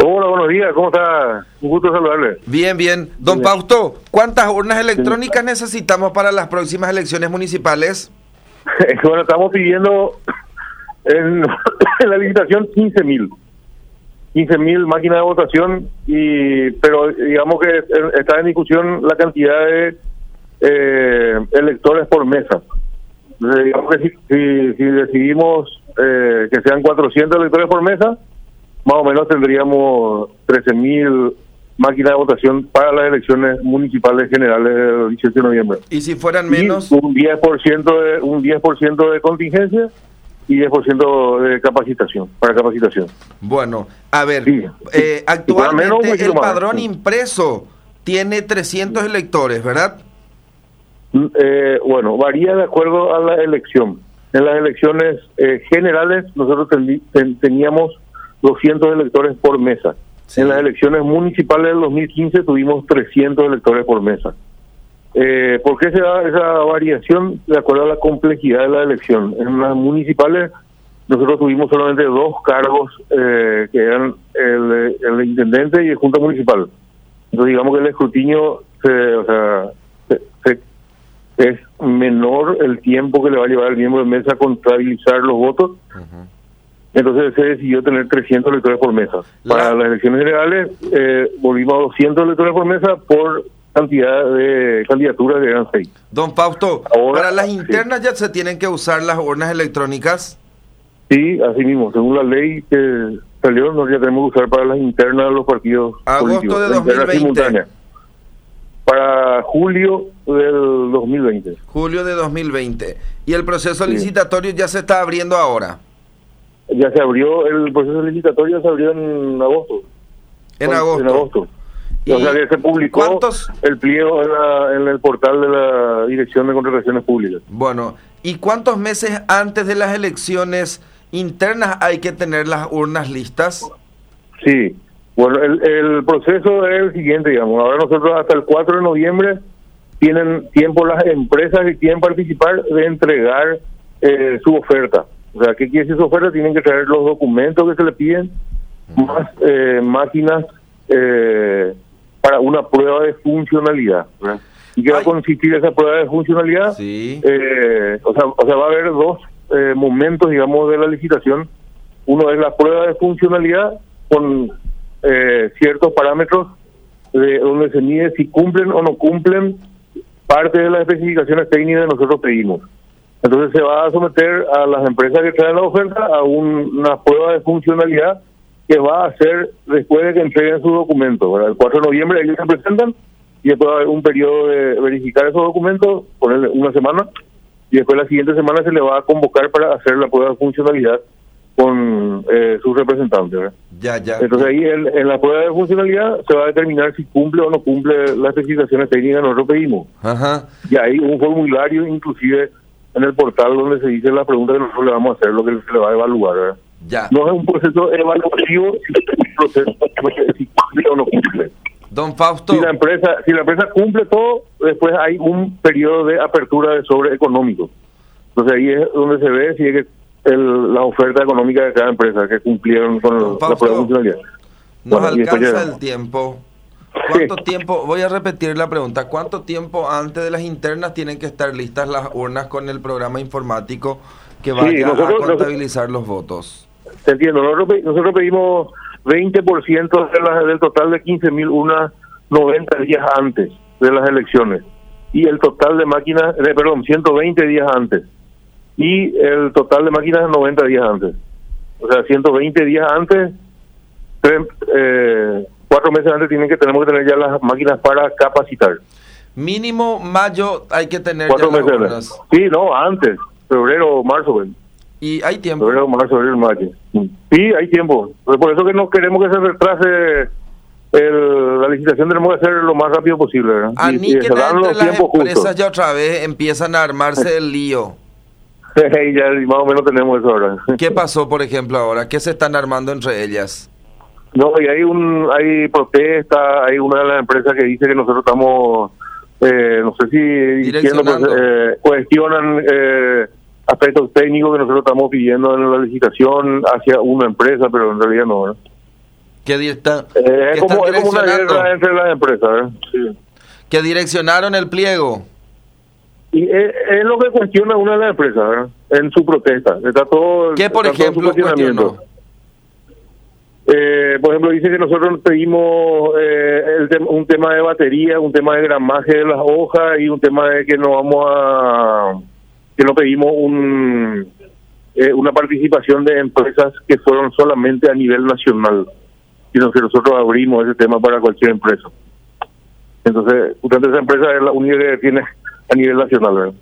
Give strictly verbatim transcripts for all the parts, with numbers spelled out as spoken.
Hola, buenos días, ¿cómo está? Un gusto saludarle. Bien, bien. Don bien. Fausto, ¿cuántas urnas electrónicas sí. necesitamos para las próximas elecciones municipales? Bueno, estamos pidiendo en, en la licitación quince mil. quince mil máquinas de votación, y pero digamos que está en discusión la cantidad de eh, electores por mesa. Entonces, digamos que si, si, si decidimos eh, que sean cuatrocientos electores por mesa, más o menos tendríamos trece mil máquinas de votación para las elecciones municipales generales del dieciocho de noviembre. ¿Y si fueran menos? Y un diez por ciento de un diez por ciento de contingencia y diez por ciento de capacitación, para capacitación. Bueno, a ver, sí. eh, actualmente si menos, el padrón sí. impreso tiene trescientos electores, ¿verdad? Eh, bueno, varía de acuerdo a la elección. En las elecciones eh, generales nosotros ten, ten, teníamos doscientos electores por mesa. Sí. En las elecciones municipales del dos mil quince tuvimos trescientos electores por mesa. Eh, ¿Por qué se da esa variación? De acuerdo a la complejidad de la elección. En las municipales nosotros tuvimos solamente dos cargos, eh, que eran el, el intendente y el junta municipal. Entonces digamos que el escrutinio se, o sea, se, se, es menor el tiempo que le va a llevar el miembro de mesa a contabilizar los votos. Uh-huh. Entonces se decidió tener trescientos electores por mesa. La... Para las elecciones generales eh, volvimos a doscientos electores por mesa por cantidad de candidaturas que eran seis. Don Fausto, ahora, para las internas sí. ya se tienen que usar las urnas electrónicas. Sí, así mismo, según la ley que salió, nos ya tenemos que usar para las internas de los partidos agosto políticos. De dos mil veinte. Para julio del dos mil veinte. Julio de dos mil veinte. Y el proceso sí. licitatorio ya se está abriendo ahora. Ya se abrió, el proceso licitatorio se abrió en agosto. En agosto. En agosto. O sea que se publicó ¿cuántos? El pliego en, la, en el portal de la Dirección de Contrataciones Públicas. Bueno, ¿y cuántos meses antes de las elecciones internas hay que tener las urnas listas? Sí, bueno, el, el proceso es el siguiente, digamos. Ahora nosotros hasta el cuatro de noviembre tienen tiempo las empresas que quieren participar de entregar eh, su oferta. O sea, ¿qué quiere decir su oferta? Tienen que traer los documentos que se le piden, uh-huh. más eh, máquinas eh, para una prueba de funcionalidad. ¿Verdad? ¿Y qué va a consistir esa prueba de funcionalidad? Sí. Eh, o sea, o sea, va a haber dos eh, momentos, digamos, de la licitación. Uno es la prueba de funcionalidad con eh, ciertos parámetros de donde se mide si cumplen o no cumplen parte de las especificaciones técnicas que nosotros pedimos. Entonces se va a someter a las empresas que traen la oferta a un, una prueba de funcionalidad que va a hacer después de que entreguen sus documentos. ¿Verdad? El cuatro de noviembre ellos se presentan y después va a haber un periodo de verificar esos documentos, ponerle una semana, y después la siguiente semana se le va a convocar para hacer la prueba de funcionalidad con eh, sus representantes. ¿Verdad? Ya, ya. Entonces ahí en, en la prueba de funcionalidad se va a determinar si cumple o no cumple las especificaciones técnicas que nosotros pedimos. Ajá. Y hay un formulario inclusive en el portal donde se dice la pregunta que nosotros le vamos a hacer, lo que se le va a evaluar, ¿verdad? Ya. No es un proceso evaluativo, es un proceso si cumple o no cumple. Don Fausto. Si la empresa, si la empresa cumple todo, después hay un periodo de apertura de sobre económico. Entonces ahí es donde se ve si es que el, la oferta económica de cada empresa que cumplieron con el, la prueba de funcionalidad. Nos Bueno, alcanza el tiempo. ¿Cuánto sí. tiempo, voy a repetir la pregunta, cuánto tiempo antes de las internas tienen que estar listas las urnas con el programa informático que vaya sí, nosotros, a contabilizar nosotros, los votos? Te entiendo, nosotros, nosotros pedimos veinte por ciento de la, del total de quince mil urnas noventa días antes de las elecciones y el total de máquinas, eh, perdón, ciento veinte días antes y el total de máquinas noventa días antes. O sea, ciento veinte días antes, tres, eh, cuatro meses antes tienen que tenemos que tener ya las máquinas para capacitar. Mínimo mayo hay que tener cuatro ya meses las urnas. Sí, no, antes, febrero, marzo. ¿Ven? Y hay tiempo. Febrero, marzo, abril, mayo. Sí, hay tiempo. Por eso que no queremos que se retrase el, la licitación, tenemos que hacer lo más rápido posible. ¿verdad? Y, y se dan los las tiempos empresas justos. Ya otra vez empiezan a armarse el lío. Ya más o menos tenemos eso ahora. ¿Qué pasó, por ejemplo, ahora? ¿Qué se están armando entre ellas? No, y hay un hay protesta, hay una de las empresas que dice que nosotros estamos, eh, no sé si diciendo, pues, eh, cuestionan eh, aspectos técnicos que nosotros estamos pidiendo en la licitación hacia una empresa, pero en realidad no. ¿eh? Que, está, eh, es, como, es como una guerra entre las empresas, ¿eh? Sí. Que direccionaron el pliego. Y es, es lo que cuestiona una de las empresas, ¿verdad? En su protesta. Está todo. ¿Qué, por está ejemplo, todo su cuestionamiento. Eh, por ejemplo, dice que nosotros pedimos eh, el te un tema de batería, un tema de gramaje de las hojas y un tema de que no vamos a. que no pedimos un eh, una participación de empresas que fueron solamente a nivel nacional, sino que nosotros abrimos ese tema para cualquier empresa. Entonces, justamente esa empresa es la única que tiene a nivel nacional, ¿verdad?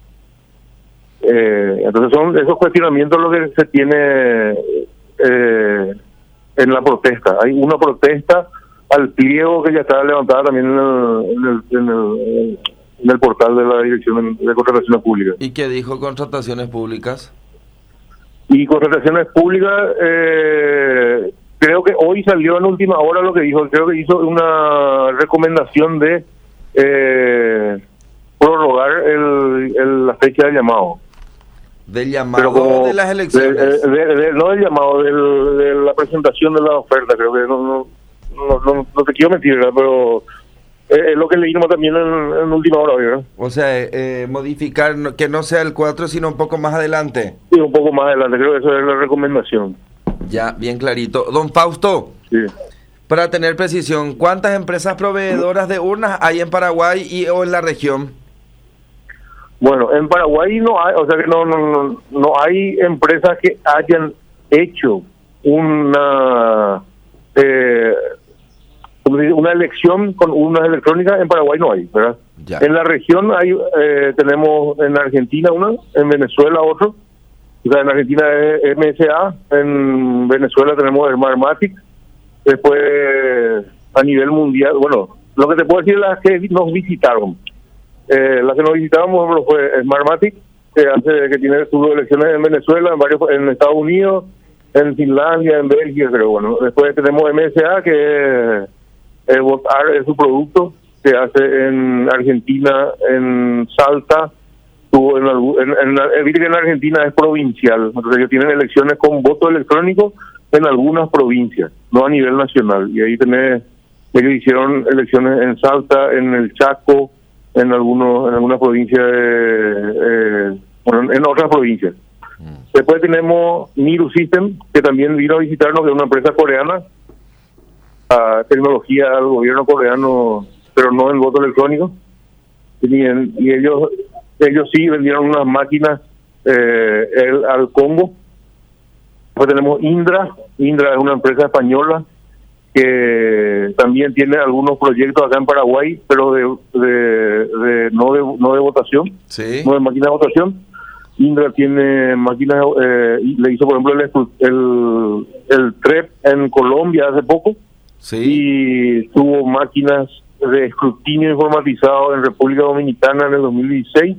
Eh, entonces son esos cuestionamientos lo que se tiene eh, en la protesta. Hay una protesta al pliego que ya está levantada también en el, en el, en el, en el portal de la Dirección de Contrataciones Públicas. ¿Y qué dijo Contrataciones Públicas? Y Contrataciones Públicas, eh, creo que hoy salió en última hora lo que dijo, creo que hizo una recomendación de eh, prorrogar el, el, la fecha del llamado. ¿Del llamado como, de las elecciones? De, de, de, no del llamado, del, de la presentación de la oferta, creo que no no, no, no, no te quiero mentir, ¿verdad? Pero es eh, lo que leímos también en, en última hora, ¿verdad? O sea, eh, modificar, que no sea el cuatro, sino un poco más adelante. Sí, un poco más adelante, creo que esa es la recomendación. Ya, bien clarito. Don Fausto, sí. Para tener precisión, ¿cuántas empresas proveedoras de urnas hay en Paraguay y o en la región? Bueno, en Paraguay no hay, o sea que no no no, no hay empresas que hayan hecho una eh, una elección con urnas electrónicas. En Paraguay no hay, ¿verdad? Ya. En la región hay eh, tenemos en Argentina una, en Venezuela otro. O sea, en Argentina es M S A, en Venezuela tenemos Smartmatic. Después, a nivel mundial, bueno, lo que te puedo decir es las que nos visitaron. Eh, las que nos visitaron, por ejemplo, fue Smartmatic, que hace que tiene tuvo elecciones en Venezuela, en varios, en Estados Unidos, en Finlandia, en Bélgica, creo. Bueno, después tenemos M S A, que es Votar, es su producto, que hace en Argentina, en Salta. Tuvo en, en, en, en, en Argentina es provincial, entonces ellos tienen elecciones con voto electrónico en algunas provincias, no a nivel nacional, y ahí tenés, ellos hicieron elecciones en Salta, en el Chaco, en algunos en algunas provincias, de, eh, bueno, en otras provincias. Mm. Después tenemos Miru System, que también vino a visitarnos, que es una empresa coreana, a tecnología al gobierno coreano, pero no en voto electrónico, y, en, y ellos ellos sí vendieron unas máquinas eh, el, al Congo. Después tenemos Indra. Indra es una empresa española que también tiene algunos proyectos acá en Paraguay, pero de, de, de no de no de votación, sí. no de máquinas de votación. Indra tiene máquinas, eh, le hizo por ejemplo el, el, el T R E P en Colombia hace poco, sí. Y tuvo máquinas de escrutinio informatizado en República Dominicana en el dos mil dieciséis.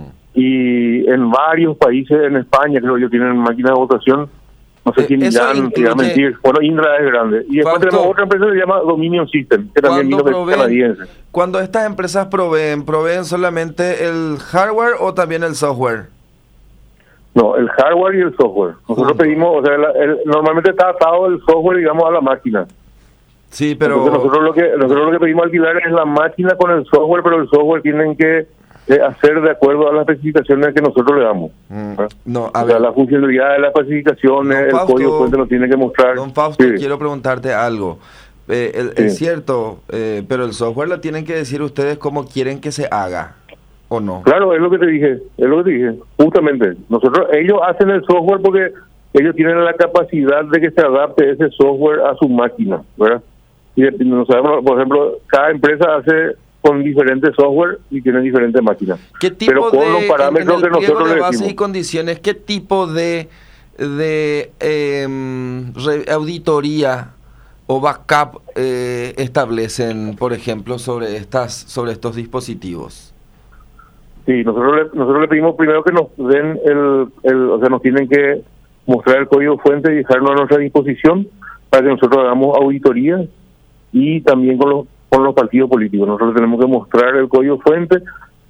Y en varios países, en España creo yo, tienen máquinas de votación. No sé si Milán, si va a mentir. Bueno, Indra es grande. Y después Fausto, tenemos otra empresa que se llama Dominion System, que también vino proveen, canadiense. Cuando estas empresas proveen, ¿proveen solamente el hardware o también el software? No, el hardware y el software. Nosotros uh-huh. pedimos, o sea, el, el, normalmente está atado el software, digamos, a la máquina. Sí, pero... Entonces nosotros lo que nosotros lo que pedimos alquilar es la máquina con el software, pero el software tienen que eh, hacer de acuerdo a las especificaciones que nosotros le damos. Mm. No, a o ver. sea, la funcionalidad de las especificaciones, Don el Fausto, código fuente nos tiene que mostrar. Don Fausto, sí. quiero preguntarte algo. Eh, el, sí. Es cierto, eh, pero el software lo tienen que decir ustedes cómo quieren que se haga, ¿o no? Claro, es lo que te dije, es lo que te dije, justamente. Nosotros, ellos hacen el software porque ellos tienen la capacidad de que se adapte ese software a su máquina, ¿verdad? Y no sabemos, por ejemplo, cada empresa hace con diferentes software y tiene diferentes máquinas. ¿Qué tipo pero con de, los parámetros en el que nosotros de le bases decimos. Y condiciones, qué tipo de de eh, re, auditoría o backup eh, establecen, por ejemplo, sobre estas sobre estos dispositivos? Sí, nosotros le, nosotros le pedimos primero que nos den el, el, o sea, nos tienen que mostrar el código fuente y dejarlo a nuestra disposición para que nosotros hagamos auditoría, y también con los con los partidos políticos. Nosotros tenemos que mostrar el código fuente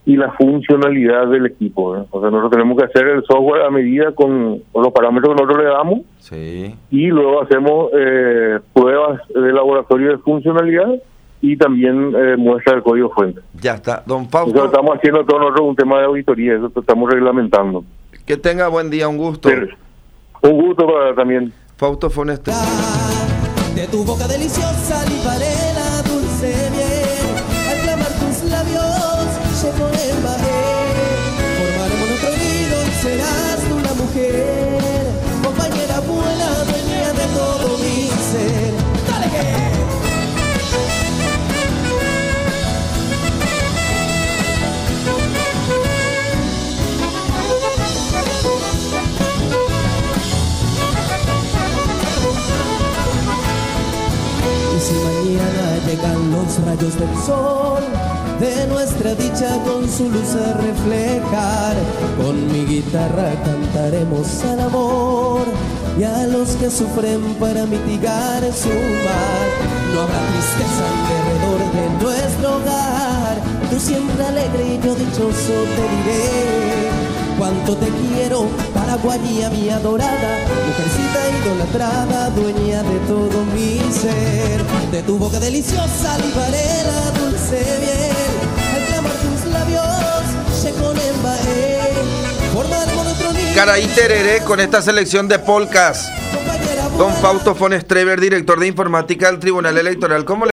y la funcionalidad del equipo, ¿eh? O sea, nosotros tenemos que hacer el software a medida con, con los parámetros que nosotros le damos, sí, y luego hacemos eh, pruebas de laboratorio de funcionalidad y también eh, muestra el código fuente. Ya está, don Fausto. Nosotros estamos haciendo todo nosotros un tema de auditoría, eso estamos reglamentando. Que tenga buen día, un gusto. Pero, un gusto para también. Fausto Fonestre. De tu boca deliciosa libaré la dulce miel, al clamar tus labios se pone formaremos nuestro nido y serás tú la mujer, compañera buena, dueña de todo mi ser. ¡Dale que! Si mañana llegan los rayos del sol, de nuestra dicha con su luz a reflejar, con mi guitarra cantaremos al amor y a los que sufren para mitigar su mal. No habrá tristeza alrededor de nuestro hogar, tú siempre alegre y yo dichoso te diré cuánto te quiero, paraguaya mi adorada, mujercita idolatrada, dueña de todo mi ser. De tu boca deliciosa libaré la dulce miel, al clamar tus labios se conembaé, formaremos nuestro nido. Caraí tereré con esta selección de polcas. Don Fausto Fonestre, director de informática del Tribunal Electoral. ¿Cómo le